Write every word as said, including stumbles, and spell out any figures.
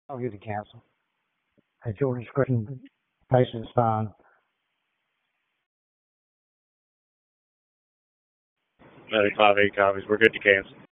I'll get to cancel. At your discretion, patience fine. ninety-five eight copies. We're good to cancel.